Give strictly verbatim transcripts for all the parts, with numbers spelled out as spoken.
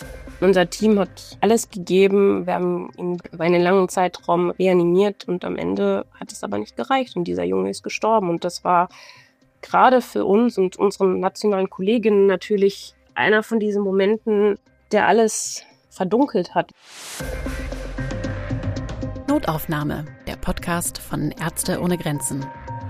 Unser Team hat alles gegeben. Wir haben ihn über einen langen Zeitraum reanimiert und am Ende hat es aber nicht gereicht und dieser Junge ist gestorben. Und das war gerade für uns und unseren nationalen Kolleginnen natürlich einer von diesen Momenten, der alles verdunkelt hat. Notaufnahme, der Podcast von Ärzte ohne Grenzen.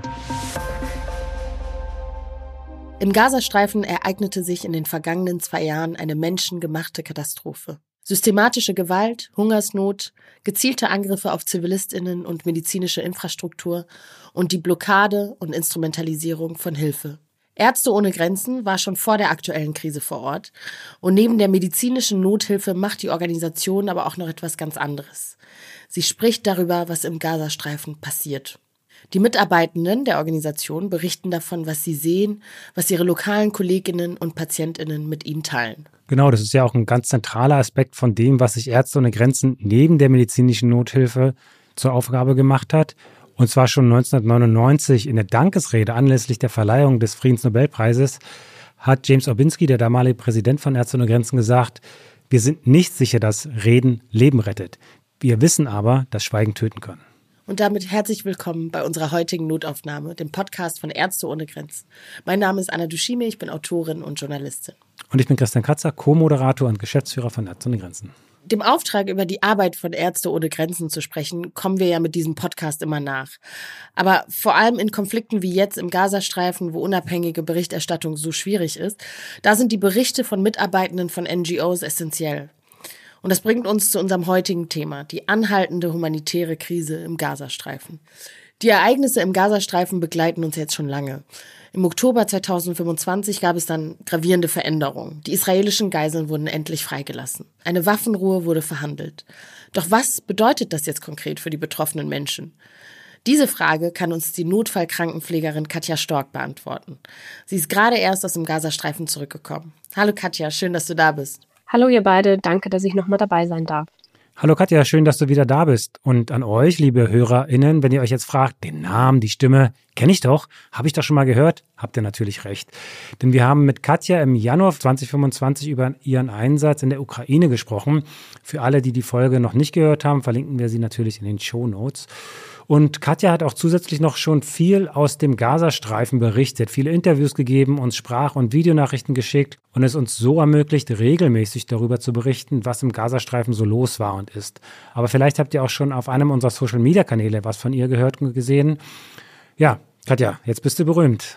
Im Gazastreifen ereignete sich in den vergangenen zwei Jahren eine menschengemachte Katastrophe. Systematische Gewalt, Hungersnot, gezielte Angriffe auf ZivilistInnen und medizinische Infrastruktur und die Blockade und Instrumentalisierung von Hilfe. Ärzte ohne Grenzen war schon vor der aktuellen Krise vor Ort und neben der medizinischen Nothilfe macht die Organisation aber auch noch etwas ganz anderes. Sie spricht darüber, was im Gazastreifen passiert. Die Mitarbeitenden der Organisation berichten davon, was sie sehen, was ihre lokalen Kolleginnen und PatientInnen mit ihnen teilen. Genau, das ist ja auch ein ganz zentraler Aspekt von dem, was sich Ärzte ohne Grenzen neben der medizinischen Nothilfe zur Aufgabe gemacht hat. Und zwar schon neunzehnhundertneunundneunzig in der Dankesrede anlässlich der Verleihung des Friedensnobelpreises hat James Orbinski, der damalige Präsident von Ärzte ohne Grenzen, gesagt: Wir sind nicht sicher, dass Reden Leben rettet. Wir wissen aber, dass Schweigen töten kann. Und damit herzlich willkommen bei unserer heutigen Notaufnahme, dem Podcast von Ärzte ohne Grenzen. Mein Name ist Anna Dushime, ich bin Autorin und Journalistin. Und ich bin Christian Katzer, Co-Moderator und Geschäftsführer von Ärzte ohne Grenzen. Dem Auftrag, über die Arbeit von Ärzte ohne Grenzen zu sprechen, kommen wir ja mit diesem Podcast immer nach. Aber vor allem in Konflikten wie jetzt im Gazastreifen, wo unabhängige Berichterstattung so schwierig ist, da sind die Berichte von Mitarbeitenden von N G Os essentiell. Und das bringt uns zu unserem heutigen Thema, die anhaltende humanitäre Krise im Gazastreifen. Die Ereignisse im Gazastreifen begleiten uns jetzt schon lange. Im Oktober zweitausendfünfundzwanzig gab es dann gravierende Veränderungen. Die israelischen Geiseln wurden endlich freigelassen. Eine Waffenruhe wurde verhandelt. Doch was bedeutet das jetzt konkret für die betroffenen Menschen? Diese Frage kann uns die Notfallkrankenpflegerin Katja Stork beantworten. Sie ist gerade erst aus dem Gazastreifen zurückgekommen. Hallo Katja, schön, dass du da bist. Hallo ihr beide, danke, dass ich nochmal dabei sein darf. Hallo Katja, schön, dass du wieder da bist. Und an euch, liebe HörerInnen, wenn ihr euch jetzt fragt, den Namen, die Stimme, kenne ich doch, habe ich doch schon mal gehört, habt ihr natürlich recht. Denn wir haben mit Katja im Januar zweitausendfünfundzwanzig über ihren Einsatz in der Ukraine gesprochen. Für alle, die die Folge noch nicht gehört haben, verlinken wir sie natürlich in den Shownotes. Und Katja hat auch zusätzlich noch schon viel aus dem Gazastreifen berichtet, viele Interviews gegeben, uns Sprach- und Videonachrichten geschickt und es uns so ermöglicht, regelmäßig darüber zu berichten, was im Gazastreifen so los war und ist. Aber vielleicht habt ihr auch schon auf einem unserer Social-Media-Kanäle was von ihr gehört und gesehen. Ja, Katja, jetzt bist du berühmt.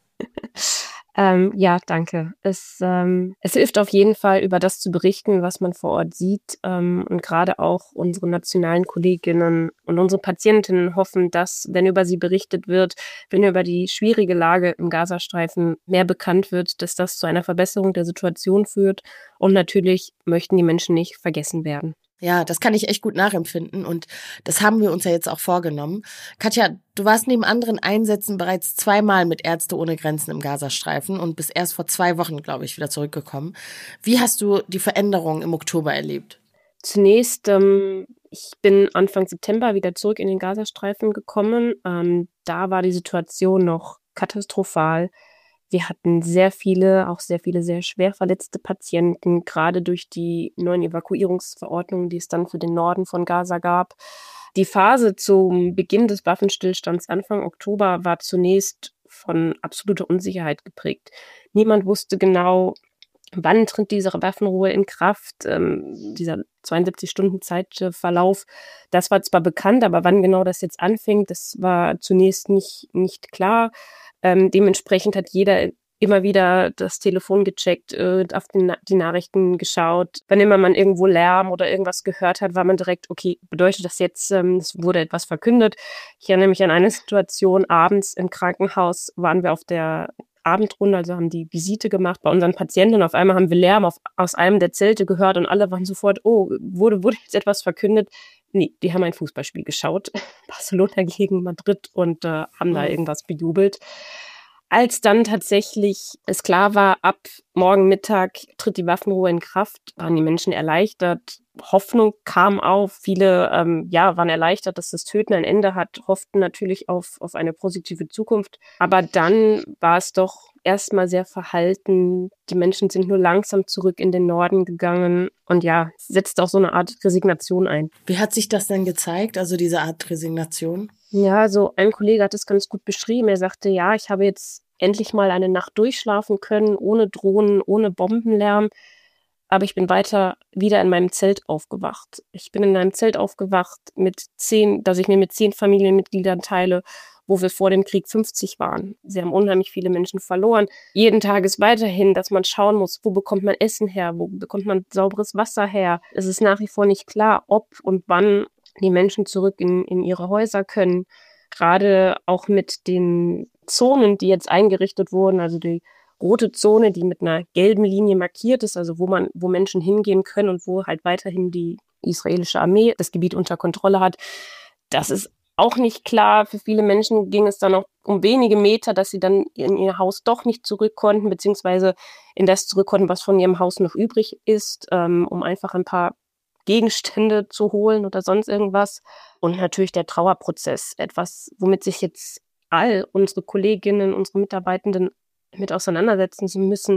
Ähm, ja, danke. Es, ähm, es hilft auf jeden Fall, über das zu berichten, was man vor Ort sieht. Ähm, und gerade auch unsere nationalen Kolleginnen und unsere Patientinnen hoffen, dass, wenn über sie berichtet wird, wenn über die schwierige Lage im Gazastreifen mehr bekannt wird, dass das zu einer Verbesserung der Situation führt. Und natürlich möchten die Menschen nicht vergessen werden. Ja, das kann ich echt gut nachempfinden und das haben wir uns ja jetzt auch vorgenommen. Katja, du warst neben anderen Einsätzen bereits zweimal mit Ärzte ohne Grenzen im Gazastreifen und bist erst vor zwei Wochen, glaube ich, wieder zurückgekommen. Wie hast du die Veränderungen im Oktober erlebt? Zunächst, ähm, ich bin Anfang September wieder zurück in den Gazastreifen gekommen. Ähm, da war die Situation noch katastrophal. Wir hatten sehr viele, auch sehr viele sehr schwer verletzte Patienten, gerade durch die neuen Evakuierungsverordnungen, die es dann für den Norden von Gaza gab. Die Phase zum Beginn des Waffenstillstands Anfang Oktober war zunächst von absoluter Unsicherheit geprägt. Niemand wusste genau, wann tritt diese Waffenruhe in Kraft. Ähm, dieser zweiundsiebzig-Stunden-Zeitverlauf, das war zwar bekannt, aber wann genau das jetzt anfängt, das war zunächst nicht, nicht klar. Ähm, dementsprechend hat jeder immer wieder das Telefon gecheckt, äh, auf die, Na- die Nachrichten geschaut. Wann immer man irgendwo Lärm oder irgendwas gehört hat, war man direkt, okay, bedeutet das jetzt, ähm, es wurde etwas verkündet. Ich erinnere mich an eine Situation, abends im Krankenhaus waren wir auf der Abendrunde, also haben die Visite gemacht bei unseren Patienten und auf einmal haben wir Lärm auf, aus einem der Zelte gehört und alle waren sofort, oh, wurde, wurde jetzt etwas verkündet? Nee, die haben ein Fußballspiel geschaut, Barcelona gegen Madrid und äh, haben da irgendwas bejubelt. Als dann tatsächlich es klar war, ab morgen Mittag tritt die Waffenruhe in Kraft, waren die Menschen erleichtert. Hoffnung kam auf. Viele ähm, ja, waren erleichtert, dass das Töten ein Ende hat, hofften natürlich auf, auf eine positive Zukunft. Aber dann war es doch erstmal sehr verhalten. Die Menschen sind nur langsam zurück in den Norden gegangen. Und ja, es setzt auch so eine Art Resignation ein. Wie hat sich das denn gezeigt, also diese Art Resignation? Ja, so ein Kollege hat es ganz gut beschrieben. Er sagte, ja, ich habe jetzt endlich mal eine Nacht durchschlafen können, ohne Drohnen, ohne Bombenlärm. Aber ich bin weiter wieder in meinem Zelt aufgewacht. Ich bin in einem Zelt aufgewacht, mit zehn, dass ich mir mit zehn Familienmitgliedern teile, wo wir vor dem Krieg fünfzig waren. Sie haben unheimlich viele Menschen verloren. Jeden Tag ist weiterhin, dass man schauen muss, wo bekommt man Essen her, wo bekommt man sauberes Wasser her. Es ist nach wie vor nicht klar, ob und wann die Menschen zurück in, in ihre Häuser können. Gerade auch mit den Zonen, die jetzt eingerichtet wurden, also die rote Zone, die mit einer gelben Linie markiert ist, also wo man, wo Menschen hingehen können und wo halt weiterhin die israelische Armee das Gebiet unter Kontrolle hat. Das ist auch nicht klar. Für viele Menschen ging es dann noch um wenige Meter, dass sie dann in ihr Haus doch nicht zurück konnten, beziehungsweise in das zurück konnten, was von ihrem Haus noch übrig ist, ähm, um einfach ein paar Gegenstände zu holen oder sonst irgendwas. Und natürlich der Trauerprozess, etwas, womit sich jetzt all unsere Kolleginnen, unsere Mitarbeitenden mit auseinandersetzen zu müssen,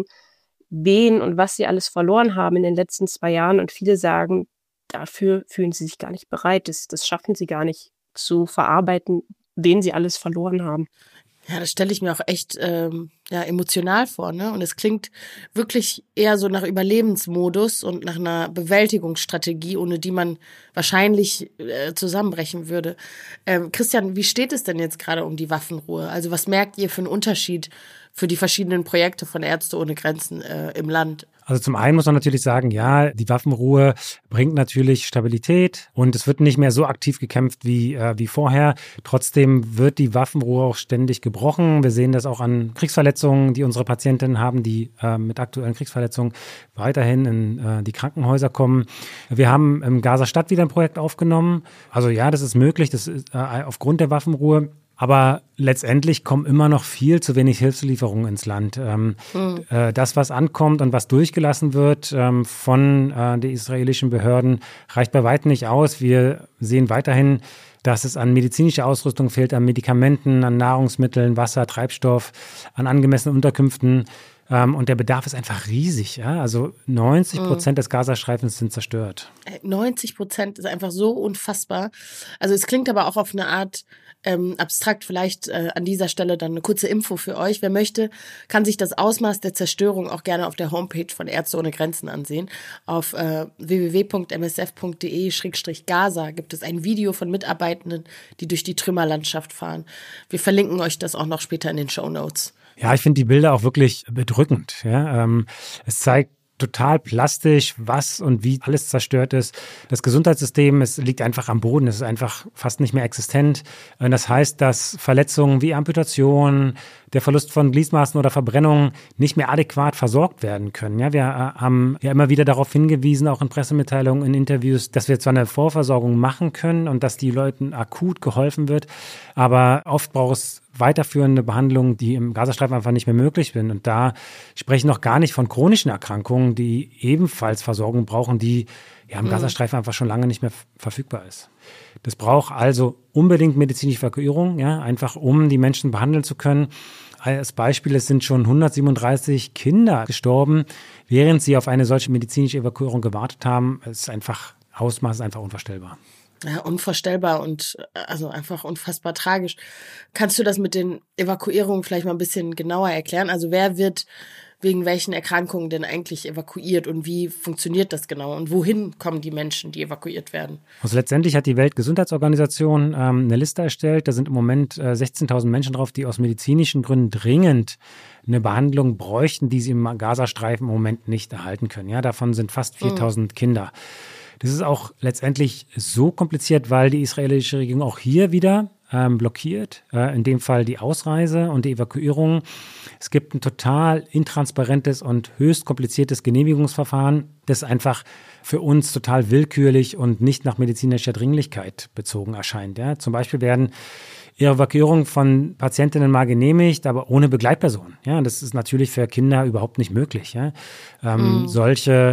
wen und was sie alles verloren haben in den letzten zwei Jahren. Und viele sagen, dafür fühlen sie sich gar nicht bereit. Das, das schaffen sie gar nicht zu verarbeiten, wen sie alles verloren haben. Ja, das stelle ich mir auch echt ähm, ja, emotional vor, ne? Und es klingt wirklich eher so nach Überlebensmodus und nach einer Bewältigungsstrategie, ohne die man wahrscheinlich äh, zusammenbrechen würde. Ähm, Christian, wie steht es denn jetzt gerade um die Waffenruhe? Also was merkt ihr für einen Unterschied für die verschiedenen Projekte von Ärzte ohne Grenzen äh, im Land? Also zum einen muss man natürlich sagen, ja, die Waffenruhe bringt natürlich Stabilität und es wird nicht mehr so aktiv gekämpft wie, äh, wie vorher. Trotzdem wird die Waffenruhe auch ständig gebrochen. Wir sehen das auch an Kriegsverletzungen, die unsere Patientinnen haben, die äh, mit aktuellen Kriegsverletzungen weiterhin in äh, die Krankenhäuser kommen. Wir haben im Gaza-Stadt wieder ein Projekt aufgenommen. Also ja, das ist möglich, das ist äh, aufgrund der Waffenruhe. Aber letztendlich kommen immer noch viel zu wenig Hilfslieferungen ins Land. Ähm, mhm. äh, das, was ankommt und was durchgelassen wird ähm, von äh, den israelischen Behörden, reicht bei weitem nicht aus. Wir sehen weiterhin, dass es an medizinischer Ausrüstung fehlt, an Medikamenten, an Nahrungsmitteln, Wasser, Treibstoff, an angemessenen Unterkünften. Ähm, und der Bedarf ist einfach riesig. Ja? Also neunzig Prozent mhm. des Gazastreifens sind zerstört. neunzig Prozent ist einfach so unfassbar. Also es klingt aber auch auf eine Art ähm, abstrakt. Vielleicht äh, an dieser Stelle dann eine kurze Info für euch. Wer möchte, kann sich das Ausmaß der Zerstörung auch gerne auf der Homepage von Ärzte ohne Grenzen ansehen. Auf äh, w w w punkt m s f punkt d e slash gaza gibt es ein Video von Mitarbeitenden, die durch die Trümmerlandschaft fahren. Wir verlinken euch das auch noch später in den Shownotes. Ja, ich finde die Bilder auch wirklich bedrückend. Ja, ähm, es zeigt total plastisch, was und wie alles zerstört ist. Das Gesundheitssystem, es liegt einfach am Boden, es ist einfach fast nicht mehr existent. Das heißt, dass Verletzungen wie Amputation, der Verlust von Gliedmaßen oder Verbrennungen nicht mehr adäquat versorgt werden können. Ja, wir haben ja immer wieder darauf hingewiesen, auch in Pressemitteilungen, in Interviews, dass wir zwar eine Vorversorgung machen können und dass die Leuten akut geholfen wird, aber oft braucht es weiterführende Behandlungen, die im Gazastreifen einfach nicht mehr möglich sind. Und da spreche ich noch gar nicht von chronischen Erkrankungen, die ebenfalls Versorgung brauchen, die ja im Gazastreifen einfach schon lange nicht mehr verfügbar ist. Das braucht also unbedingt medizinische Evakuierung, ja, einfach um die Menschen behandeln zu können. Als Beispiel, es sind schon hundertsiebenunddreißig Kinder gestorben, während sie auf eine solche medizinische Evakuierung gewartet haben. Es ist einfach, Ausmaß ist einfach unvorstellbar. Ja, unvorstellbar und also einfach unfassbar tragisch. Kannst du das mit den Evakuierungen vielleicht mal ein bisschen genauer erklären? Also wer wird wegen welchen Erkrankungen denn eigentlich evakuiert und wie funktioniert das genau? Und wohin kommen die Menschen, die evakuiert werden? Also letztendlich hat die Weltgesundheitsorganisation ähm, eine Liste erstellt. Da sind im Moment äh, sechzehntausend Menschen drauf, die aus medizinischen Gründen dringend eine Behandlung bräuchten, die sie im Gazastreifen im Moment nicht erhalten können. Ja, davon sind fast viertausend mhm. Kinder. Das ist auch letztendlich so kompliziert, weil die israelische Regierung auch hier wieder ähm, blockiert, äh, in dem Fall die Ausreise und die Evakuierung. Es gibt ein total intransparentes und höchst kompliziertes Genehmigungsverfahren, das einfach für uns total willkürlich und nicht nach medizinischer Dringlichkeit bezogen erscheint. Ja. Zum Beispiel werden Evakuierung von Patientinnen mal genehmigt, aber ohne Begleitperson. Ja, das ist natürlich für Kinder überhaupt nicht möglich. Ja. Ähm, mm. Solche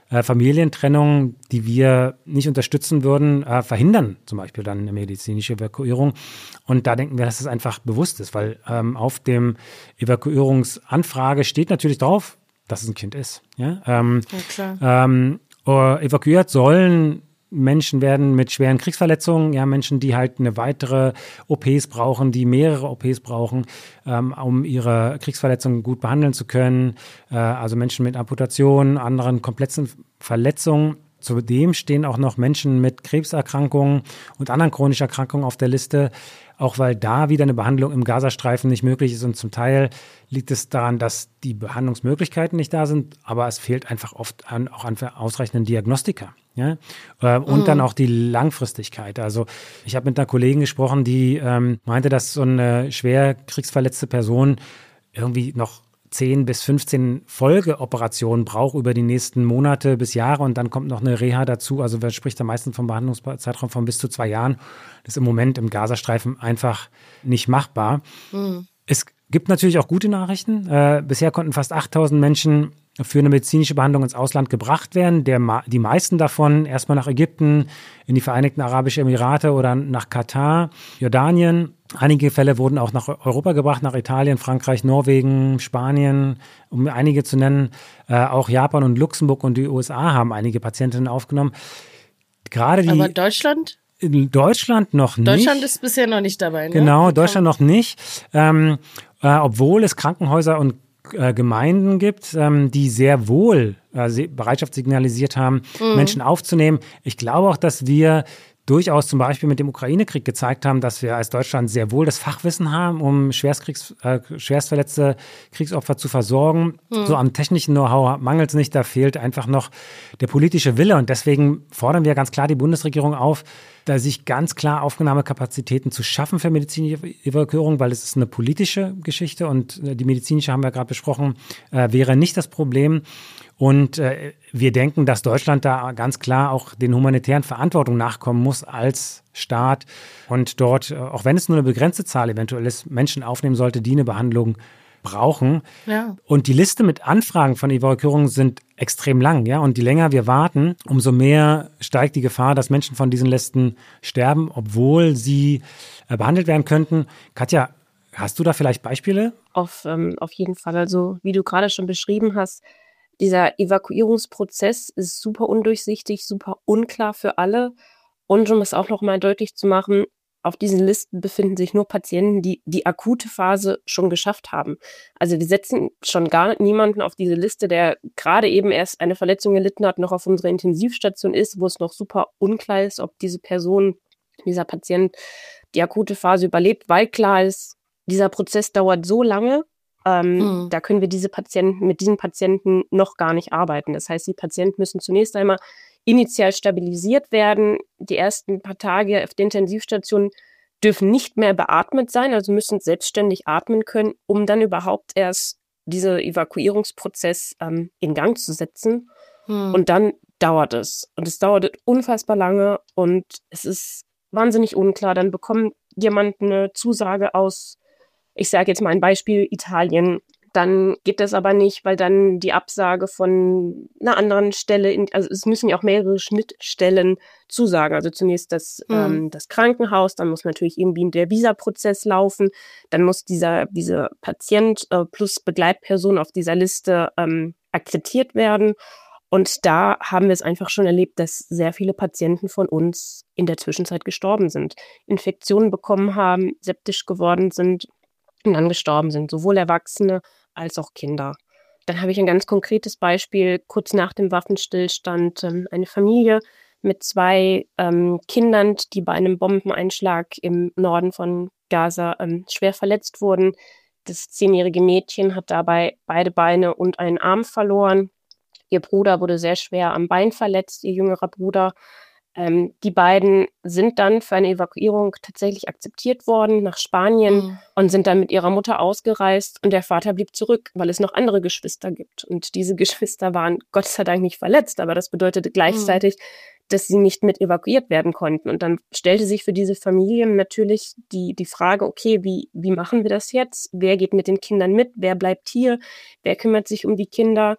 äh, Familientrennungen, die wir nicht unterstützen würden, äh, verhindern zum Beispiel dann eine medizinische Evakuierung. Und da denken wir, dass das einfach bewusst ist, weil ähm, auf dem Evakuierungsanfrage steht natürlich drauf, dass es ein Kind ist. Ja, ähm, ja klar. Ähm, äh, evakuiert sollen Menschen werden mit schweren Kriegsverletzungen, ja, Menschen, die halt eine weitere O Ps brauchen, die mehrere O Ps brauchen, ähm, um ihre Kriegsverletzungen gut behandeln zu können. Äh, also Menschen mit Amputationen, anderen komplexen Verletzungen. Zudem stehen auch noch Menschen mit Krebserkrankungen und anderen chronischen Erkrankungen auf der Liste, auch weil da wieder eine Behandlung im Gazastreifen nicht möglich ist. Und zum Teil liegt es daran, dass die Behandlungsmöglichkeiten nicht da sind, aber es fehlt einfach oft an, auch an ausreichenden Diagnostika. Ja? Äh, und mhm. dann auch die Langfristigkeit. Also ich habe mit einer Kollegin gesprochen, die ähm, meinte, dass so eine schwer kriegsverletzte Person irgendwie noch zehn bis fünfzehn Folgeoperationen braucht über die nächsten Monate bis Jahre und dann kommt noch eine Reha dazu. Also wer spricht da meistens vom Behandlungszeitraum von bis zu zwei Jahren. Das ist im Moment im Gazastreifen einfach nicht machbar. Mhm. Es gibt natürlich auch gute Nachrichten. Äh, bisher konnten fast achttausend Menschen für eine medizinische Behandlung ins Ausland gebracht werden. Der, die meisten davon erstmal nach Ägypten, in die Vereinigten Arabischen Emirate oder nach Katar, Jordanien. Einige Fälle wurden auch nach Europa gebracht, nach Italien, Frankreich, Norwegen, Spanien, um einige zu nennen. Äh, auch Japan und Luxemburg und die U S A haben einige Patientinnen aufgenommen. Gerade die, Aber Deutschland? In Deutschland noch nicht. Deutschland ist bisher noch nicht dabei, ne? Genau, Deutschland noch nicht. Ähm, äh, obwohl es Krankenhäuser und äh, Gemeinden gibt, ähm, die sehr wohl äh, Bereitschaft signalisiert haben, mhm. Menschen aufzunehmen. Ich glaube auch, dass wir durchaus zum Beispiel mit dem Ukraine-Krieg gezeigt haben, dass wir als Deutschland sehr wohl das Fachwissen haben, um Schwerstkriegs, äh, schwerstverletzte Kriegsopfer zu versorgen. Hm. So am technischen Know-how mangelt es nicht, da fehlt einfach noch der politische Wille. Und deswegen fordern wir ganz klar die Bundesregierung auf, da sich ganz klar Aufnahmekapazitäten zu schaffen für medizinische Evakuierung, weil es ist eine politische Geschichte und die medizinische, haben wir gerade besprochen, äh, wäre nicht das Problem. Und äh, wir denken, dass Deutschland da ganz klar auch den humanitären Verantwortungen nachkommen muss als Staat und dort, auch wenn es nur eine begrenzte Zahl eventuell ist, Menschen aufnehmen sollte, die eine Behandlung brauchen. Ja. Und die Liste mit Anfragen von Evakuierungen sind extrem lang, ja. Und je länger wir warten, umso mehr steigt die Gefahr, dass Menschen von diesen Listen sterben, obwohl sie äh, behandelt werden könnten. Katja, hast du da vielleicht Beispiele? Auf, ähm, auf jeden Fall. Also wie du gerade schon beschrieben hast, dieser Evakuierungsprozess ist super undurchsichtig, super unklar für alle. Und um es auch noch mal deutlich zu machen, auf diesen Listen befinden sich nur Patienten, die die akute Phase schon geschafft haben. Also wir setzen schon gar niemanden auf diese Liste, der gerade eben erst eine Verletzung gelitten hat, noch auf unserer Intensivstation ist, wo es noch super unklar ist, ob diese Person, dieser Patient die akute Phase überlebt, weil klar ist, dieser Prozess dauert so lange, Ähm, mhm. Da können wir diese Patienten, mit diesen Patienten noch gar nicht arbeiten. Das heißt, die Patienten müssen zunächst einmal initial stabilisiert werden. Die ersten paar Tage auf der Intensivstation dürfen nicht mehr beatmet sein, also müssen selbstständig atmen können, um dann überhaupt erst diesen Evakuierungsprozess ähm, in Gang zu setzen. Mhm. Und dann dauert es. Und es dauert unfassbar lange und es ist wahnsinnig unklar. Dann bekommt jemand eine Zusage aus, ich sage jetzt mal ein Beispiel, Italien. Dann geht das aber nicht, weil dann die Absage von einer anderen Stelle, in, also es müssen ja auch mehrere Schnittstellen zusagen. Also zunächst das, mhm. ähm, das Krankenhaus, dann muss natürlich irgendwie der Visa-Prozess laufen, dann muss dieser, dieser Patient äh, plus Begleitperson auf dieser Liste ähm, akkreditiert werden. Und da haben wir es einfach schon erlebt, dass sehr viele Patienten von uns in der Zwischenzeit gestorben sind, Infektionen bekommen haben, septisch geworden sind und dann gestorben sind, sowohl Erwachsene als auch Kinder. Dann habe ich ein ganz konkretes Beispiel, kurz nach dem Waffenstillstand, ähm, eine Familie mit zwei ähm, Kindern, die bei einem Bombeneinschlag im Norden von Gaza ähm, schwer verletzt wurden. Das zehnjährige Mädchen hat dabei beide Beine und einen Arm verloren. Ihr Bruder wurde sehr schwer am Bein verletzt, ihr jüngerer Bruder. Ähm, die beiden sind dann für eine Evakuierung tatsächlich akzeptiert worden nach Spanien mhm. und sind dann mit ihrer Mutter ausgereist und der Vater blieb zurück, weil es noch andere Geschwister gibt. Und diese Geschwister waren Gott sei Dank nicht verletzt, aber das bedeutete gleichzeitig, mhm. dass sie nicht mit evakuiert werden konnten. Und dann stellte sich für diese Familien natürlich die, die Frage, okay, wie, wie machen wir das jetzt? Wer geht mit den Kindern mit? Wer bleibt hier? Wer kümmert sich um die Kinder?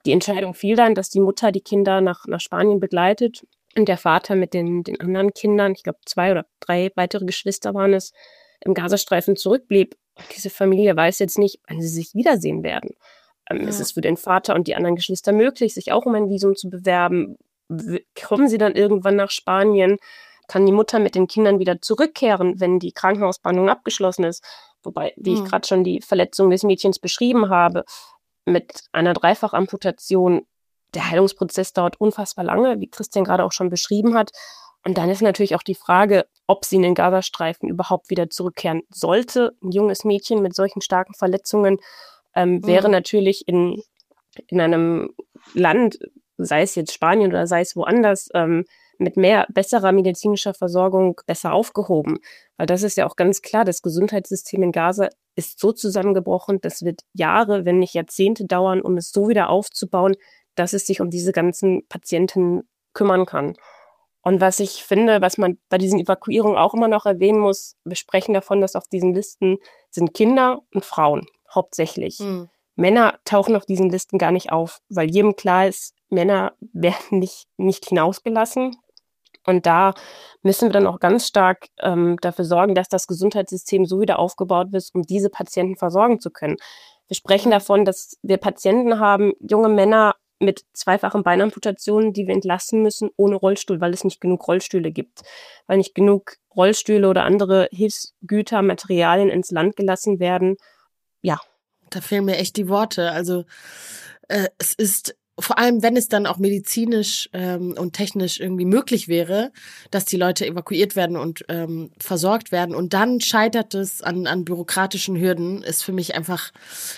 Die Entscheidung fiel dann, dass die Mutter die Kinder nach, nach Spanien begleitet und der Vater mit den, den anderen Kindern, ich glaube zwei oder drei weitere Geschwister waren es, im Gazastreifen zurückblieb. Diese Familie weiß jetzt nicht, wann sie sich wiedersehen werden. Ähm, ja. Ist es für den Vater und die anderen Geschwister möglich, sich auch um ein Visum zu bewerben? W- kommen sie dann irgendwann nach Spanien? Kann die Mutter mit den Kindern wieder zurückkehren, wenn die Krankenhausbehandlung abgeschlossen ist? Wobei, wie mhm. ich gerade schon die Verletzung des Mädchens beschrieben habe, mit einer Dreifachamputation, der Heilungsprozess dauert unfassbar lange, wie Christian gerade auch schon beschrieben hat. Und dann ist natürlich auch die Frage, ob sie in den Gazastreifen überhaupt wieder zurückkehren sollte. Ein junges Mädchen mit solchen starken Verletzungen ähm, mhm. wäre natürlich in, in einem Land, sei es jetzt Spanien oder sei es woanders, ähm, mit mehr besserer medizinischer Versorgung besser aufgehoben. Weil das ist ja auch ganz klar, das Gesundheitssystem in Gaza ist so zusammengebrochen, das wird Jahre, wenn nicht Jahrzehnte dauern, um es so wieder aufzubauen, dass es sich um diese ganzen Patienten kümmern kann. Und was ich finde, was man bei diesen Evakuierungen auch immer noch erwähnen muss, wir sprechen davon, dass auf diesen Listen sind Kinder und Frauen hauptsächlich. Mhm. Männer tauchen auf diesen Listen gar nicht auf, weil jedem klar ist, Männer werden nicht, nicht hinausgelassen. Und da müssen wir dann auch ganz stark ähm, dafür sorgen, dass das Gesundheitssystem so wieder aufgebaut wird, um diese Patienten versorgen zu können. Wir sprechen davon, dass wir Patienten haben, junge Männer mit zweifachen Beinamputationen, die wir entlassen müssen, ohne Rollstuhl, weil es nicht genug Rollstühle gibt, weil nicht genug Rollstühle oder andere Hilfsgüter, Materialien ins Land gelassen werden. Ja. Da fehlen mir echt die Worte. Also äh, es ist vor allem, wenn es dann auch medizinisch ähm, und technisch irgendwie möglich wäre, dass die Leute evakuiert werden und ähm, versorgt werden und dann scheitert es an, an bürokratischen Hürden, ist für mich einfach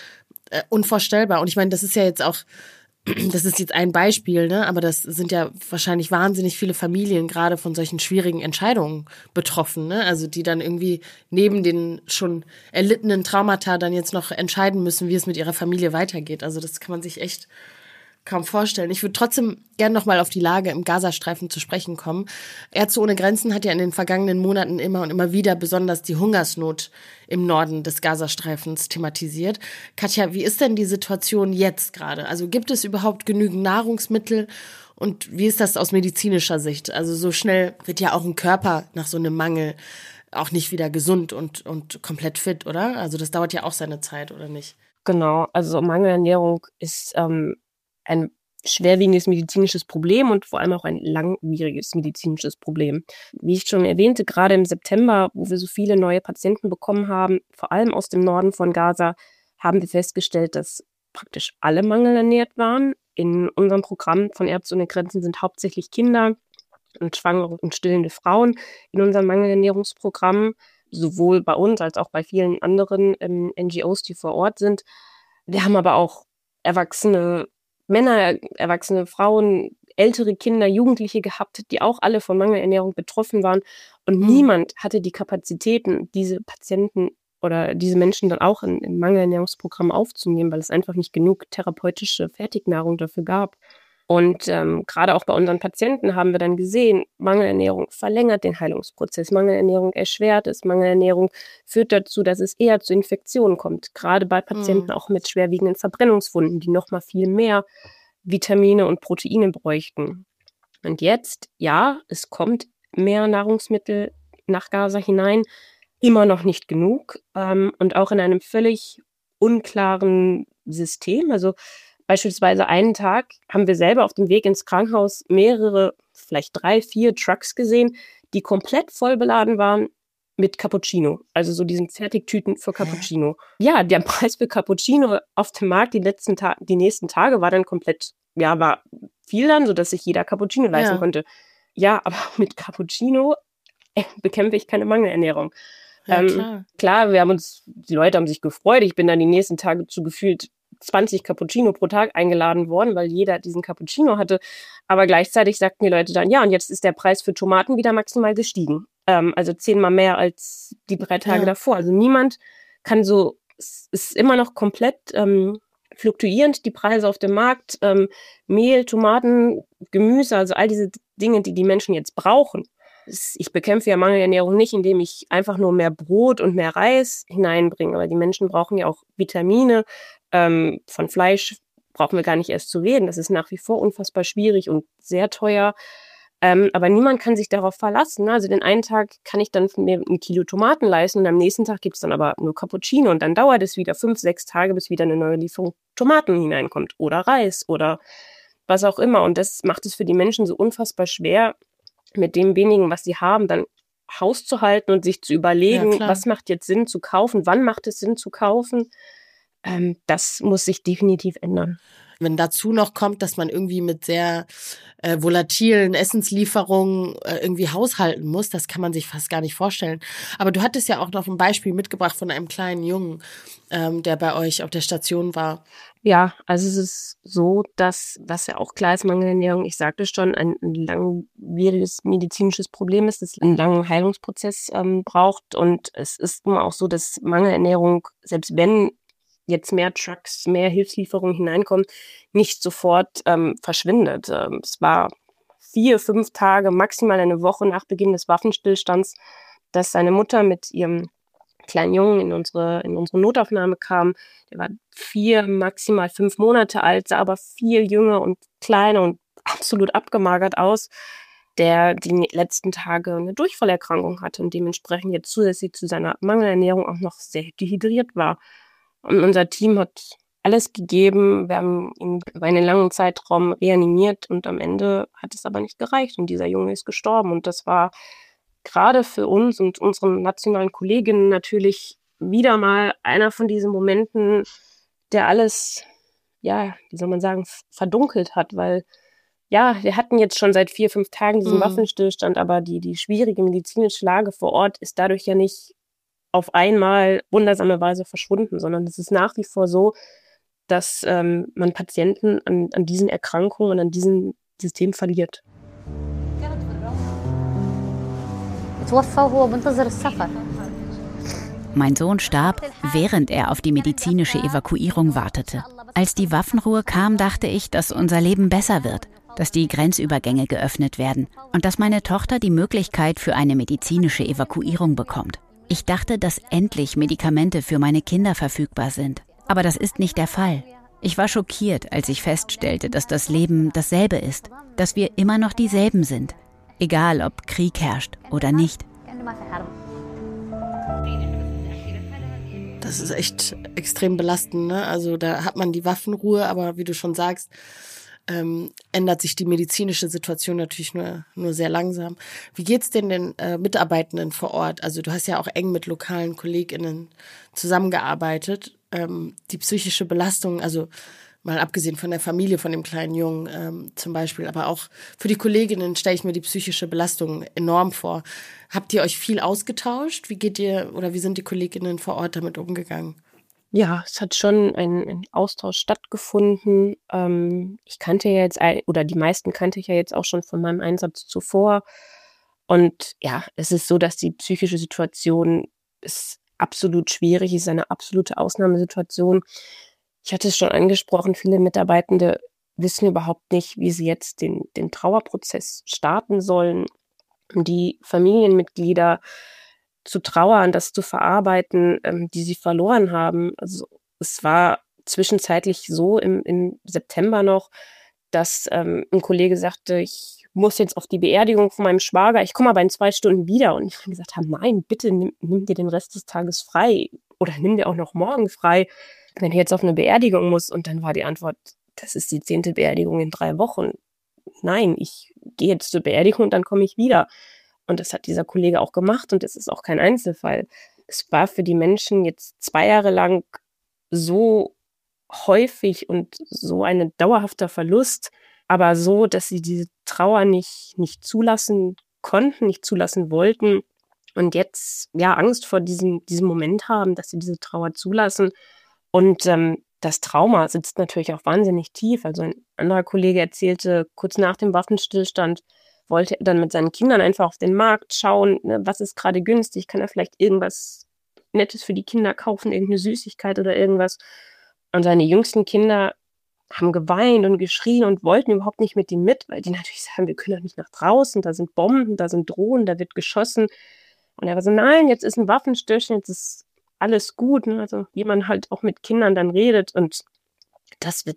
äh, unvorstellbar. Und ich meine, das ist ja jetzt auch, das ist jetzt ein Beispiel, ne? Aber das sind ja wahrscheinlich wahnsinnig viele Familien gerade von solchen schwierigen Entscheidungen betroffen, ne? Also die dann irgendwie neben den schon erlittenen Traumata dann jetzt noch entscheiden müssen, wie es mit ihrer Familie weitergeht. Also das kann man sich echt kaum vorstellen. Ich würde trotzdem gerne noch mal auf die Lage im Gazastreifen zu sprechen kommen. Ärzte ohne Grenzen hat ja in den vergangenen Monaten immer und immer wieder besonders die Hungersnot im Norden des Gazastreifens thematisiert. Katja, wie ist denn die Situation jetzt gerade? Also gibt es überhaupt genügend Nahrungsmittel? Und wie ist das aus medizinischer Sicht? Also so schnell wird ja auch ein Körper nach so einem Mangel auch nicht wieder gesund und, und komplett fit, oder? Also das dauert ja auch seine Zeit, oder nicht? Genau, also Mangelernährung ist ähm, ein schwerwiegendes medizinisches Problem und vor allem auch ein langwieriges medizinisches Problem. Wie ich schon erwähnte, gerade im September, wo wir so viele neue Patienten bekommen haben, vor allem aus dem Norden von Gaza, haben wir festgestellt, dass praktisch alle mangelernährt waren. In unserem Programm von Ärzte ohne Grenzen sind hauptsächlich Kinder und schwangere und stillende Frauen in unserem Mangelernährungsprogramm, sowohl bei uns als auch bei vielen anderen ähm, N G Os, die vor Ort sind. Wir haben aber auch erwachsene Männer, erwachsene Frauen, ältere Kinder, Jugendliche gehabt, die auch alle von Mangelernährung betroffen waren. Und mhm. niemand hatte die Kapazitäten, diese Patienten oder diese Menschen dann auch in, in Mangelernährungsprogramm aufzunehmen, weil es einfach nicht genug therapeutische Fertignahrung dafür gab. Und ähm, gerade auch bei unseren Patienten haben wir dann gesehen, Mangelernährung verlängert den Heilungsprozess, Mangelernährung erschwert es, Mangelernährung führt dazu, dass es eher zu Infektionen kommt, gerade bei Patienten mhm. auch mit schwerwiegenden Verbrennungswunden, die nochmal viel mehr Vitamine und Proteine bräuchten. Und jetzt, ja, es kommt mehr Nahrungsmittel nach Gaza hinein, immer noch nicht genug ähm, und auch in einem völlig unklaren System, also beispielsweise einen Tag haben wir selber auf dem Weg ins Krankenhaus mehrere, vielleicht drei, vier Trucks gesehen, die komplett voll beladen waren mit Cappuccino. Also so diesen Fertigtüten für Cappuccino. Ja, der Preis für Cappuccino auf dem Markt die letzten Ta- die nächsten Tage war dann komplett, ja, war viel dann, sodass sich jeder Cappuccino leisten ja. konnte. Ja, aber mit Cappuccino äh, bekämpfe ich keine Mangelernährung. Ja, ähm, klar. klar, wir haben uns, die Leute haben sich gefreut. Ich bin dann die nächsten Tage zu gefühlt zwanzig Cappuccino pro Tag eingeladen worden, weil jeder diesen Cappuccino hatte. Aber gleichzeitig sagten die Leute dann, ja, und jetzt ist der Preis für Tomaten wieder maximal gestiegen. Ähm, also zehnmal mehr als die drei Tage ja. davor. Also niemand kann so, es ist immer noch komplett ähm, fluktuierend, die Preise auf dem Markt. Ähm, Mehl, Tomaten, Gemüse, also all diese Dinge, die die Menschen jetzt brauchen. Ich bekämpfe ja Mangelernährung nicht, indem ich einfach nur mehr Brot und mehr Reis hineinbringe. Aber die Menschen brauchen ja auch Vitamine, ähm, von Fleisch, brauchen wir gar nicht erst zu reden. Das ist nach wie vor unfassbar schwierig und sehr teuer. Ähm, aber niemand kann sich darauf verlassen. Ne? Also den einen Tag kann ich dann mir ein Kilo Tomaten leisten und am nächsten Tag gibt's dann aber nur Cappuccino und dann dauert es wieder fünf, sechs Tage, bis wieder eine neue Lieferung Tomaten hineinkommt oder Reis oder was auch immer. Und das macht es für die Menschen so unfassbar schwer, mit dem wenigen, was sie haben, dann Haus zu halten und sich zu überlegen, Ja, klar. was macht jetzt Sinn zu kaufen, wann macht es Sinn zu kaufen. Ähm, das muss sich definitiv ändern. Wenn dazu noch kommt, dass man irgendwie mit sehr äh, volatilen Essenslieferungen äh, irgendwie haushalten muss, das kann man sich fast gar nicht vorstellen. Aber du hattest ja auch noch ein Beispiel mitgebracht von einem kleinen Jungen, ähm, der bei euch auf der Station war. Ja, also es ist so, dass, was ja auch klar ist, Mangelernährung, ich sagte schon, ein, ein langwieriges medizinisches Problem ist, das einen langen Heilungsprozess ähm, braucht. Und es ist nun auch so, dass Mangelernährung, selbst wenn jetzt mehr Trucks, mehr Hilfslieferungen hineinkommen, nicht sofort ähm, verschwindet. Ähm, es war vier, fünf Tage, maximal eine Woche nach Beginn des Waffenstillstands, dass seine Mutter mit ihrem kleinen Jungen in unsere, in unsere Notaufnahme kam. Der war vier, maximal fünf Monate alt, sah aber viel jünger und kleiner und absolut abgemagert aus, der die letzten Tage eine Durchfallerkrankung hatte und dementsprechend jetzt zusätzlich zu seiner Mangelernährung auch noch sehr dehydriert war. Und unser Team hat alles gegeben. Wir haben ihn über einen langen Zeitraum reanimiert und am Ende hat es aber nicht gereicht und dieser Junge ist gestorben. Und das war gerade für uns und unseren nationalen Kolleginnen natürlich wieder mal einer von diesen Momenten, der alles, ja, wie soll man sagen, verdunkelt hat, weil ja, wir hatten jetzt schon seit vier, fünf Tagen diesen Mhm. Waffenstillstand, aber die, die schwierige medizinische Lage vor Ort ist dadurch ja nicht auf einmal wundersame Weise verschwunden, sondern es ist nach wie vor so, dass ähm, man Patienten an, an diesen Erkrankungen und an diesem System verliert. Mein Sohn starb, während er auf die medizinische Evakuierung wartete. Als die Waffenruhe kam, dachte ich, dass unser Leben besser wird, dass die Grenzübergänge geöffnet werden und dass meine Tochter die Möglichkeit für eine medizinische Evakuierung bekommt. Ich dachte, dass endlich Medikamente für meine Kinder verfügbar sind. Aber das ist nicht der Fall. Ich war schockiert, als ich feststellte, dass das Leben dasselbe ist, dass wir immer noch dieselben sind, egal ob Krieg herrscht oder nicht. Das ist echt extrem belastend, ne? Also da hat man die Waffenruhe, aber wie du schon sagst, ähm, ändert sich die medizinische Situation natürlich nur, nur sehr langsam. Wie geht's denn den äh, Mitarbeitenden vor Ort? Also du hast ja auch eng mit lokalen KollegInnen zusammengearbeitet. Ähm, die psychische Belastung, also mal abgesehen von der Familie, von dem kleinen Jungen ähm, zum Beispiel, aber auch für die Kolleginnen stelle ich mir die psychische Belastung enorm vor. Habt ihr euch viel ausgetauscht? Wie geht ihr oder wie sind die KollegInnen vor Ort damit umgegangen? Ja, es hat schon ein, ein Austausch stattgefunden. Ähm, ich kannte ja jetzt, ein- oder die meisten kannte ich ja jetzt auch schon von meinem Einsatz zuvor. Und ja, es ist so, dass die psychische Situation ist absolut schwierig, ist eine absolute Ausnahmesituation. Ich hatte es schon angesprochen, viele Mitarbeitende wissen überhaupt nicht, wie sie jetzt den, den Trauerprozess starten sollen, um die Familienmitglieder zu trauern, das zu verarbeiten, ähm, die sie verloren haben. Also es war zwischenzeitlich so im, im September noch, dass ähm, ein Kollege sagte, ich muss jetzt auf die Beerdigung von meinem Schwager, ich komme aber in zwei Stunden wieder. Und ich gesagt habe, nein, bitte nimm, nimm dir den Rest des Tages frei oder nimm dir auch noch morgen frei, wenn du jetzt auf eine Beerdigung musst. Und dann war die Antwort, das ist die zehnte Beerdigung in drei Wochen. Nein, ich gehe jetzt zur Beerdigung und dann komme ich wieder. Und das hat dieser Kollege auch gemacht und es ist auch kein Einzelfall. Es war für die Menschen jetzt zwei Jahre lang so häufig und so ein dauerhafter Verlust, aber so, dass sie diese Trauer nicht, nicht zulassen konnten, nicht zulassen wollten und jetzt ja Angst vor diesem, diesem Moment haben, dass sie diese Trauer zulassen. Und ähm, das Trauma sitzt natürlich auch wahnsinnig tief. Also ein anderer Kollege erzählte, kurz nach dem Waffenstillstand wollte er dann mit seinen Kindern einfach auf den Markt schauen, ne, was ist gerade günstig, kann er vielleicht irgendwas Nettes für die Kinder kaufen, irgendeine Süßigkeit oder irgendwas. Und seine jüngsten Kinder haben geweint und geschrien und wollten überhaupt nicht mit ihm mit, weil die natürlich sagen, wir können doch nicht nach draußen, da sind Bomben, da sind Drohnen, da wird geschossen. Und er war so, nein, jetzt ist ein Waffenstillstand, jetzt ist alles gut. Ne? Also wie man halt auch mit Kindern dann redet und das wird noch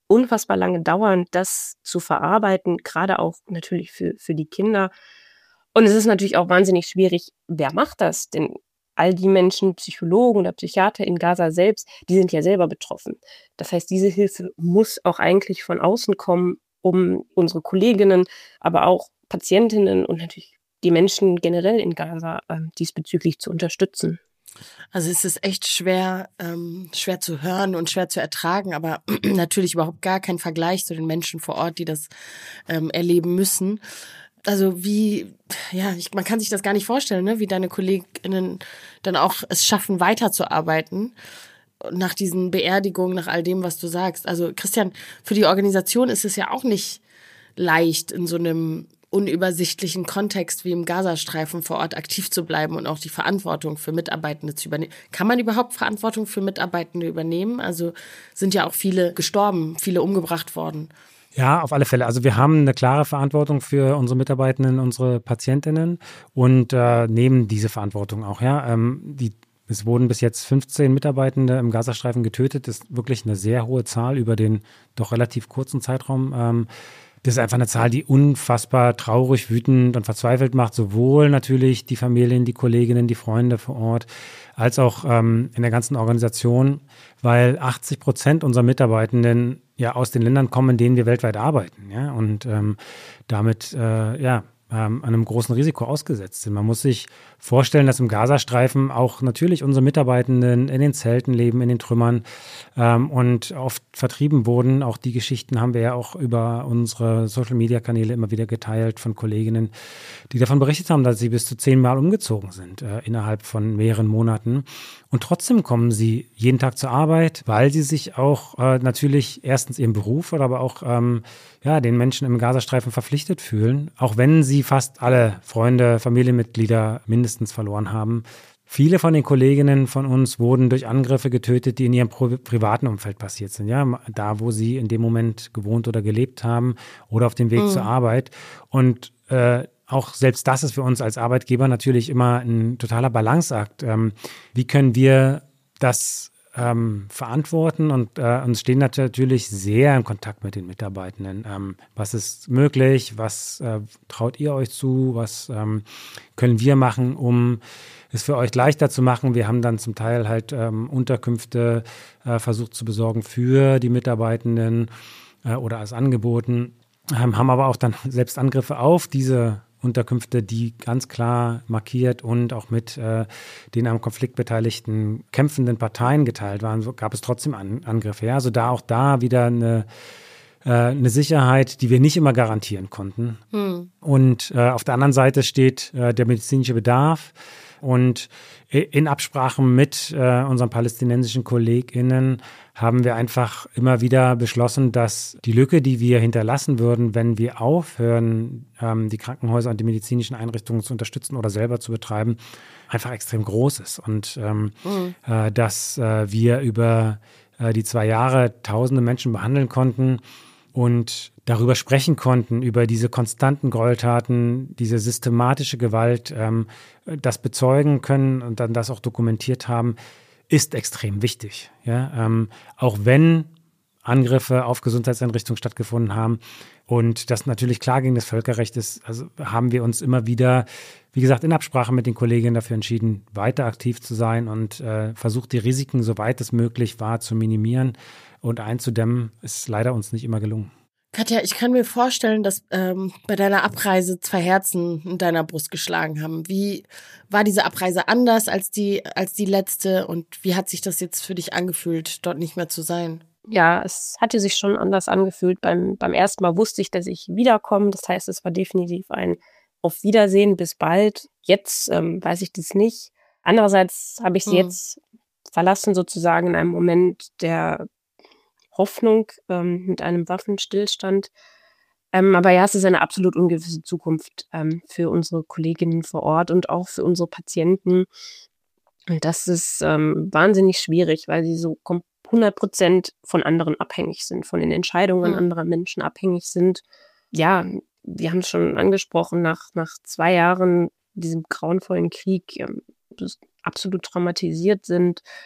unfassbar lange dauern, das zu verarbeiten, gerade auch natürlich für, für die Kinder. Und es ist natürlich auch wahnsinnig schwierig, wer macht das? Denn all die Menschen, Psychologen oder Psychiater in Gaza selbst, die sind ja selber betroffen. Das heißt, diese Hilfe muss auch eigentlich von außen kommen, um unsere Kolleginnen, aber auch Patientinnen und natürlich die Menschen generell in Gaza äh, diesbezüglich zu unterstützen. Also es ist echt schwer, ähm, schwer zu hören und schwer zu ertragen, aber natürlich überhaupt gar kein Vergleich zu den Menschen vor Ort, die das ähm, erleben müssen. Also wie, ja, ich, man kann sich das gar nicht vorstellen, ne, wie deine KollegInnen dann auch es schaffen, weiterzuarbeiten nach diesen Beerdigungen, nach all dem, was du sagst. Also Christian, für die Organisation ist es ja auch nicht leicht, in so einem unübersichtlichen Kontext wie im Gazastreifen vor Ort aktiv zu bleiben und auch die Verantwortung für Mitarbeitende zu übernehmen. Kann man überhaupt Verantwortung für Mitarbeitende übernehmen? Also sind ja auch viele gestorben, viele umgebracht worden. Ja, auf alle Fälle. Also wir haben eine klare Verantwortung für unsere Mitarbeitenden, unsere Patientinnen und äh, nehmen diese Verantwortung auch. Ja, ähm, die, es wurden bis jetzt fünfzehn Mitarbeitende im Gazastreifen getötet. Das ist wirklich eine sehr hohe Zahl über den doch relativ kurzen Zeitraum. Ähm, Das ist einfach eine Zahl, die unfassbar traurig, wütend und verzweifelt macht. Sowohl natürlich die Familien, die Kolleginnen, die Freunde vor Ort, als auch ähm, in der ganzen Organisation, weil achtzig Prozent unserer Mitarbeitenden ja aus den Ländern kommen, in denen wir weltweit arbeiten, ja, und ähm, damit äh, ja ähm, einem großen Risiko ausgesetzt sind. Man muss sich vorstellen, dass im Gazastreifen auch natürlich unsere Mitarbeitenden in den Zelten leben, in den Trümmern ähm, und oft vertrieben wurden. Auch die Geschichten haben wir ja auch über unsere Social-Media-Kanäle immer wieder geteilt von Kolleginnen, die davon berichtet haben, dass sie bis zu zehnmal umgezogen sind äh, innerhalb von mehreren Monaten. Und trotzdem kommen sie jeden Tag zur Arbeit, weil sie sich auch äh, natürlich erstens ihrem Beruf, aber auch ähm, ja, den Menschen im Gazastreifen verpflichtet fühlen, auch wenn sie fast alle Freunde, Familienmitglieder mindestens verloren haben. Viele von den Kolleginnen von uns wurden durch Angriffe getötet, die in ihrem pri- privaten Umfeld passiert sind. Ja, da, wo sie in dem Moment gewohnt oder gelebt haben oder auf dem Weg mhm. zur Arbeit. Und äh, auch selbst das ist für uns als Arbeitgeber natürlich immer ein totaler Balanceakt. Ähm, wie können wir das ähm, verantworten? Und äh, uns stehen natürlich sehr in Kontakt mit den Mitarbeitenden. Ähm, was ist möglich? Was äh, traut ihr euch zu? Was ähm, können wir machen, um es für euch leichter zu machen? Wir haben dann zum Teil halt ähm, Unterkünfte äh, versucht zu besorgen für die Mitarbeitenden äh, oder als angeboten, ähm, haben aber auch dann selbst Angriffe auf diese Unterkünfte, die ganz klar markiert und auch mit äh, den am Konflikt beteiligten kämpfenden Parteien geteilt waren, so gab es trotzdem An- Angriffe. Ja? Also da auch da wieder eine, äh, eine Sicherheit, die wir nicht immer garantieren konnten. Hm. Und äh, auf der anderen Seite steht äh, der medizinische Bedarf. Und in Absprache mit äh, unseren palästinensischen KollegInnen haben wir einfach immer wieder beschlossen, dass die Lücke, die wir hinterlassen würden, wenn wir aufhören, ähm, die Krankenhäuser und die medizinischen Einrichtungen zu unterstützen oder selber zu betreiben, einfach extrem groß ist. Und ähm, mhm. äh, dass äh, wir über äh, die zwei Jahre tausende Menschen behandeln konnten und darüber sprechen konnten, über diese konstanten Gräueltaten, diese systematische Gewalt, ähm, das bezeugen können und dann das auch dokumentiert haben, ist extrem wichtig. Ja? Ähm, auch wenn Angriffe auf Gesundheitseinrichtungen stattgefunden haben und das natürlich klar gegen das Völkerrecht ist, also haben wir uns immer wieder, wie gesagt, in Absprache mit den Kolleginnen dafür entschieden, weiter aktiv zu sein und äh, versucht, die Risiken, soweit es möglich war, zu minimieren und einzudämmen. Ist leider uns nicht immer gelungen. Katja, ich kann mir vorstellen, dass ähm, bei deiner Abreise zwei Herzen in deiner Brust geschlagen haben. Wie war diese Abreise anders als die, als die letzte und wie hat sich das jetzt für dich angefühlt, dort nicht mehr zu sein? Ja, es hatte sich schon anders angefühlt. Beim, beim ersten Mal wusste ich, dass ich wiederkomme. Das heißt, es war definitiv ein Auf Wiedersehen, bis bald. Jetzt ähm, weiß ich das nicht. Andererseits habe ich sie hm. jetzt verlassen, sozusagen in einem Moment der Hoffnung ähm, mit einem Waffenstillstand. Ähm, aber ja, es ist eine absolut ungewisse Zukunft ähm, für unsere Kolleginnen vor Ort und auch für unsere Patienten. Und das ist ähm, wahnsinnig schwierig, weil sie so hundert Prozent von anderen abhängig sind, von den Entscheidungen mhm. anderer Menschen abhängig sind. Ja, wir haben es schon angesprochen, nach, nach zwei Jahren diesem grauenvollen Krieg ähm, absolut traumatisiert sind,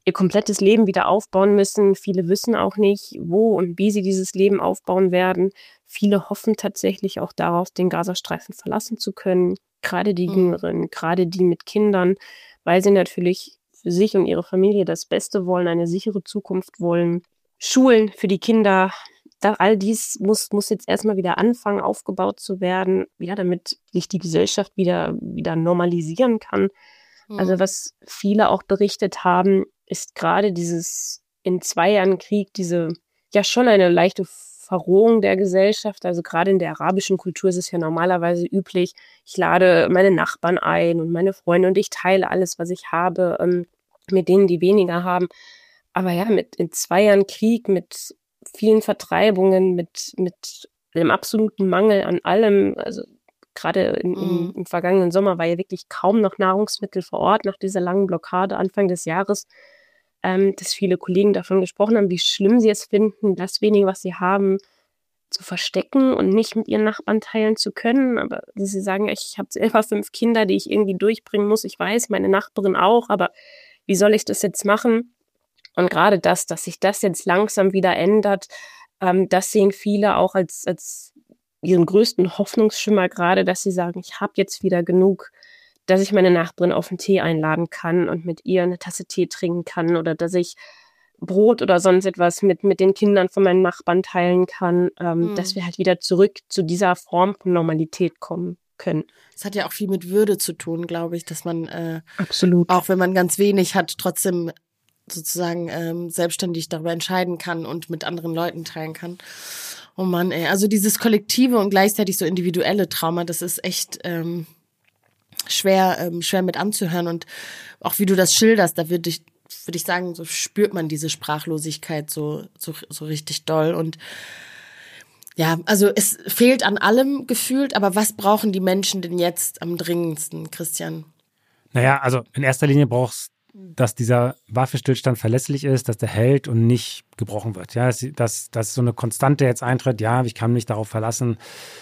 ihr komplettes Leben wieder aufbauen müssen. Viele wissen auch nicht, wo und wie sie dieses Leben aufbauen werden. Viele hoffen tatsächlich auch darauf, den Gazastreifen verlassen zu können. Gerade die Jüngeren, gerade die mit Kindern, weil sie natürlich für sich und ihre Familie das Beste wollen, eine sichere Zukunft wollen. Schulen für die Kinder, da, all dies muss, muss jetzt erstmal wieder anfangen, aufgebaut zu werden, ja, damit sich die Gesellschaft wieder, wieder normalisieren kann. Mhm. Also was viele auch berichtet haben, ist gerade dieses in zwei Jahren Krieg, diese ja schon eine leichte Verrohung der Gesellschaft. Also gerade in der arabischen Kultur ist es ja normalerweise üblich, ich lade meine Nachbarn ein und meine Freunde und ich teile alles, was ich habe, ähm, mit denen, die weniger haben. Aber ja, mit in zwei Jahren Krieg, mit vielen Vertreibungen, mit, mit dem absoluten Mangel an allem, also gerade in, in, Mhm. im vergangenen Sommer war ja wirklich kaum noch Nahrungsmittel vor Ort nach dieser langen Blockade Anfang des Jahres, ähm, dass viele Kollegen davon gesprochen haben, wie schlimm sie es finden, das wenige, was sie haben, zu verstecken und nicht mit ihren Nachbarn teilen zu können. Aber sie sagen, ich habe selber fünf Kinder, die ich irgendwie durchbringen muss. Ich weiß, meine Nachbarin auch, aber wie soll ich das jetzt machen? Und gerade das, dass sich das jetzt langsam wieder ändert, ähm, das sehen viele auch als, als ihren größten Hoffnungsschimmer gerade, dass sie sagen, ich habe jetzt wieder genug, dass ich meine Nachbarin auf einen Tee einladen kann und mit ihr eine Tasse Tee trinken kann oder dass ich Brot oder sonst etwas mit, mit den Kindern von meinen Nachbarn teilen kann, ähm, Mhm. dass wir halt wieder zurück zu dieser Form von Normalität kommen können. Es hat ja auch viel mit Würde zu tun, glaube ich, dass man, äh, Absolut. auch wenn man ganz wenig hat, trotzdem sozusagen ähm, selbstständig darüber entscheiden kann und mit anderen Leuten teilen kann. Oh Mann, ey. Also dieses kollektive und gleichzeitig so individuelle Trauma, das ist echt ähm, schwer, ähm, schwer mit anzuhören. Und auch wie du das schilderst, da würde ich, würde ich sagen, so spürt man diese Sprachlosigkeit so, so, so richtig doll. Und ja, also es fehlt an allem gefühlt, aber was brauchen die Menschen denn jetzt am dringendsten, Christian? Naja, also in erster Linie brauchst dass dieser Waffenstillstand verlässlich ist, dass der hält und nicht gebrochen wird. Ja, dass, dass, dass so eine Konstante jetzt eintritt, ja, ich kann mich darauf verlassen,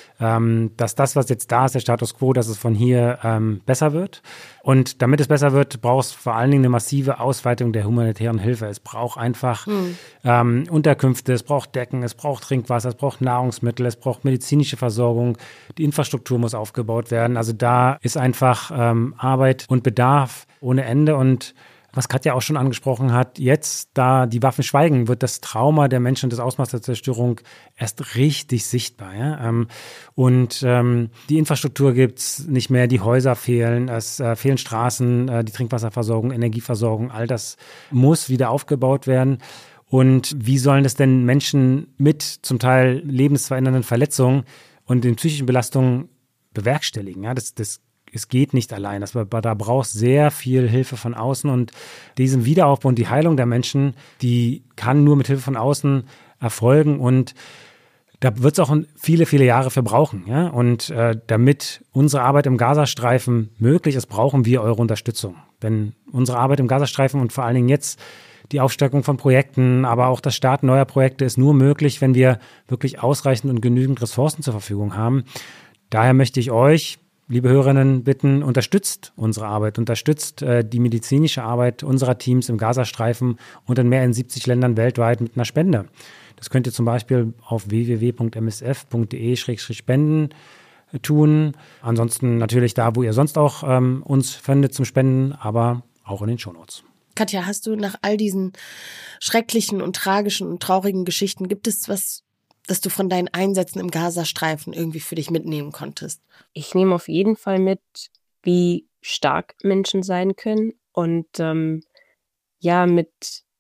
ähm, dass das, was jetzt da ist, der Status quo, dass es von hier ähm, besser wird. Und damit es besser wird, braucht es vor allen Dingen eine massive Ausweitung der humanitären Hilfe. Es braucht einfach hm. ähm, Unterkünfte, es braucht Decken, es braucht Trinkwasser, es braucht Nahrungsmittel, es braucht medizinische Versorgung, die Infrastruktur muss aufgebaut werden. Also da ist einfach ähm, Arbeit und Bedarf ohne Ende. Und was Katja auch schon angesprochen hat, jetzt, da die Waffen schweigen, wird das Trauma der Menschen und das Ausmaß der Zerstörung erst richtig sichtbar. Ja? Ähm, und ähm, die Infrastruktur gibt's nicht mehr, die Häuser fehlen, es äh, fehlen Straßen, äh, die Trinkwasserversorgung, Energieversorgung, all das muss wieder aufgebaut werden. Und wie sollen das denn Menschen mit zum Teil lebensverändernden Verletzungen und den psychischen Belastungen bewerkstelligen? Ja, das, das Es geht nicht allein. Das, da brauchst sehr viel Hilfe von außen und diesen Wiederaufbau und die Heilung der Menschen, die kann nur mit Hilfe von außen erfolgen und da wird es auch viele, viele Jahre für brauchen. Ja? Und äh, damit unsere Arbeit im Gazastreifen möglich ist, brauchen wir eure Unterstützung. Denn unsere Arbeit im Gazastreifen und vor allen Dingen jetzt die Aufstockung von Projekten, aber auch das Starten neuer Projekte ist nur möglich, wenn wir wirklich ausreichend und genügend Ressourcen zur Verfügung haben. Daher möchte ich euch, liebe Hörerinnen, bitten, unterstützt unsere Arbeit, unterstützt äh, die medizinische Arbeit unserer Teams im Gazastreifen und in mehr als siebzig Ländern weltweit mit einer Spende. Das könnt ihr zum Beispiel auf w w w punkt m s f punkt d e slash spenden tun. Ansonsten natürlich da, wo ihr sonst auch ähm, uns findet zum Spenden, aber auch in den Shownotes. Katja, hast du nach all diesen schrecklichen und tragischen und traurigen Geschichten, gibt es was, das du von deinen Einsätzen im Gazastreifen irgendwie für dich mitnehmen konntest? Ich nehme auf jeden Fall mit, wie stark Menschen sein können und ähm, ja, mit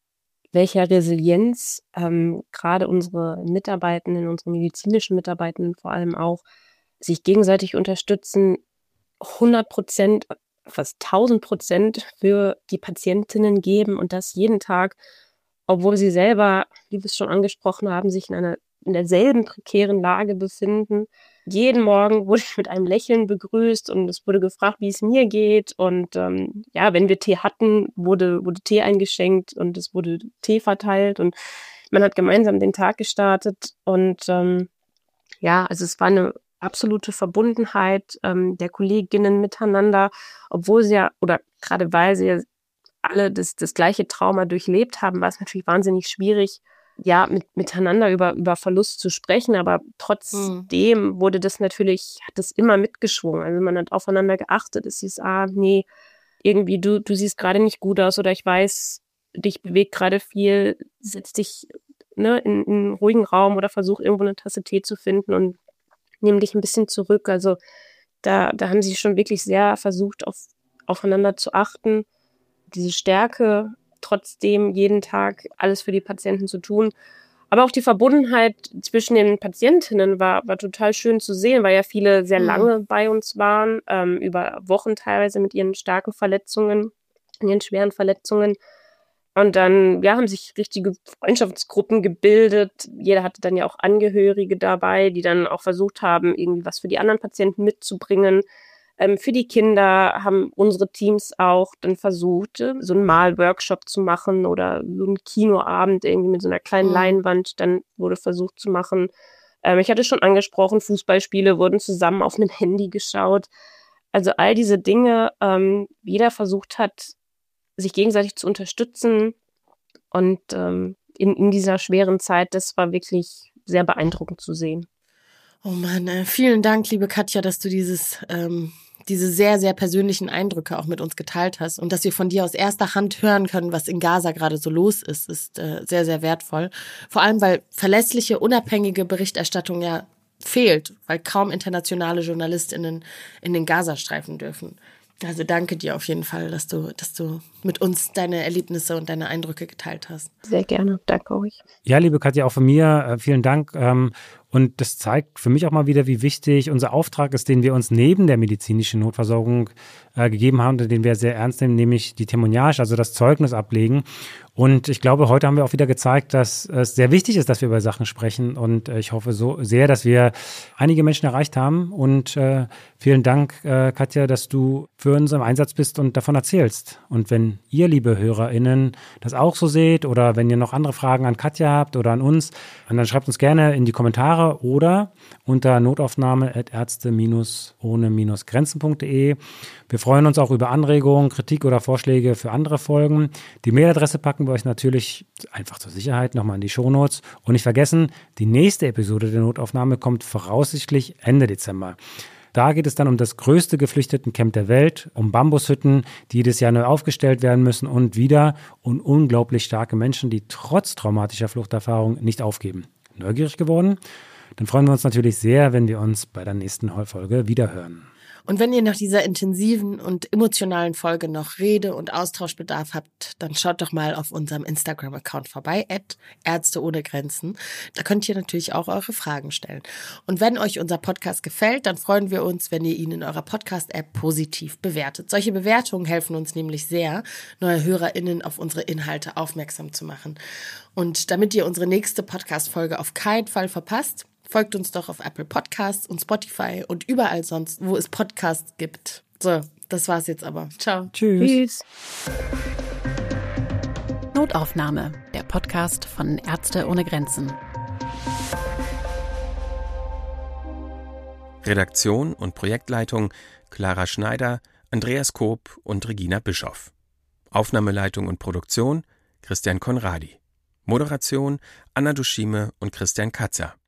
welcher Resilienz ähm, gerade unsere Mitarbeitenden, unsere medizinischen Mitarbeitenden vor allem auch, sich gegenseitig unterstützen, hundert Prozent, fast tausend Prozent für die Patientinnen geben und das jeden Tag, obwohl sie selber, wie wir es schon angesprochen haben, sich in einer in derselben prekären Lage befinden. Jeden Morgen wurde ich mit einem Lächeln begrüßt und es wurde gefragt, wie es mir geht. Und ähm, ja, wenn wir Tee hatten, wurde, wurde Tee eingeschenkt und es wurde Tee verteilt und man hat gemeinsam den Tag gestartet. Und ähm, ja, also es war eine absolute Verbundenheit ähm, der Kolleginnen miteinander, obwohl sie ja, oder gerade weil sie ja alle das, das gleiche Trauma durchlebt haben, war es natürlich wahnsinnig schwierig, ja, mit, miteinander über, über Verlust zu sprechen, aber trotzdem mhm. wurde das natürlich, hat das immer mitgeschwungen. Also man hat aufeinander geachtet. Es hieß, ah, nee, irgendwie du, du siehst gerade nicht gut aus oder ich weiß, dich bewegt gerade viel, setz dich ne, in, in einen ruhigen Raum oder versuch irgendwo eine Tasse Tee zu finden und nimm dich ein bisschen zurück. Also da, da haben sie schon wirklich sehr versucht, auf, aufeinander zu achten, diese Stärke, trotzdem jeden Tag alles für die Patienten zu tun. Aber auch die Verbundenheit zwischen den Patientinnen war, war total schön zu sehen, weil ja viele sehr lange mhm. bei uns waren, ähm, über Wochen teilweise mit ihren starken Verletzungen, ihren schweren Verletzungen. Und dann ja, haben sich richtige Freundschaftsgruppen gebildet. Jeder hatte dann ja auch Angehörige dabei, die dann auch versucht haben, irgendwie was für die anderen Patienten mitzubringen. Ähm, für die Kinder haben unsere Teams auch dann versucht, so einen Malworkshop zu machen oder so einen Kinoabend irgendwie mit so einer kleinen mhm. Leinwand dann wurde versucht zu machen. Ähm, ich hatte schon angesprochen, Fußballspiele wurden zusammen auf einem Handy geschaut. Also all diese Dinge, ähm, jeder versucht hat, sich gegenseitig zu unterstützen und ähm, in, in dieser schweren Zeit, das war wirklich sehr beeindruckend zu sehen. Oh Mann, äh, vielen Dank, liebe Katja, dass du dieses, ähm, diese sehr, sehr persönlichen Eindrücke auch mit uns geteilt hast und dass wir von dir aus erster Hand hören können, was in Gaza gerade so los ist, ist äh, sehr, sehr wertvoll. Vor allem, weil verlässliche, unabhängige Berichterstattung ja fehlt, weil kaum internationale JournalistInnen in den Gazastreifen dürfen. Also danke dir auf jeden Fall, dass du, dass du mit uns deine Erlebnisse und deine Eindrücke geteilt hast. Sehr gerne, danke euch. Ja, liebe Katja, auch von mir äh, vielen Dank. Ähm, und das zeigt für mich auch mal wieder, wie wichtig unser Auftrag ist, den wir uns neben der medizinischen Notversorgung äh, gegeben haben, den wir sehr ernst nehmen, nämlich die Témoignage, also das Zeugnis ablegen. Und ich glaube, heute haben wir auch wieder gezeigt, dass es sehr wichtig ist, dass wir über Sachen sprechen. Und ich hoffe so sehr, dass wir einige Menschen erreicht haben. Und äh, vielen Dank, äh, Katja, dass du für uns im Einsatz bist und davon erzählst. Und wenn ihr, liebe HörerInnen, das auch so seht oder wenn ihr noch andere Fragen an Katja habt oder an uns, dann schreibt uns gerne in die Kommentare oder unter notaufnahme at ärzte ohne grenzen punkt de. Wir freuen uns auch über Anregungen, Kritik oder Vorschläge für andere Folgen. Die Mailadresse packen wir euch natürlich einfach zur Sicherheit nochmal in die Shownotes. Und nicht vergessen, die nächste Episode der Notaufnahme kommt voraussichtlich Ende Dezember. Da geht es dann um das größte Geflüchtetencamp der Welt, um Bambushütten, die jedes Jahr neu aufgestellt werden müssen und wieder um unglaublich starke Menschen, die trotz traumatischer Fluchterfahrung nicht aufgeben. Neugierig geworden? Dann freuen wir uns natürlich sehr, wenn wir uns bei der nächsten Folge wiederhören. Und wenn ihr nach dieser intensiven und emotionalen Folge noch Rede- und Austauschbedarf habt, dann schaut doch mal auf unserem Instagram-Account vorbei, at Ärzte ohne Grenzen. Da könnt ihr natürlich auch eure Fragen stellen. Und wenn euch unser Podcast gefällt, dann freuen wir uns, wenn ihr ihn in eurer Podcast-App positiv bewertet. Solche Bewertungen helfen uns nämlich sehr, neue HörerInnen auf unsere Inhalte aufmerksam zu machen. Und damit ihr unsere nächste Podcast-Folge auf keinen Fall verpasst, folgt uns doch auf Apple Podcasts und Spotify und überall sonst, wo es Podcasts gibt. So, das war's jetzt aber. Ciao. Tschüss. Tschüss. Notaufnahme, der Podcast von Ärzte ohne Grenzen. Redaktion und Projektleitung Clara Schneider, Andreas Koop und Regina Bischoff. Aufnahmeleitung und Produktion Christian Konradi. Moderation Anna Duschime und Christian Katzer.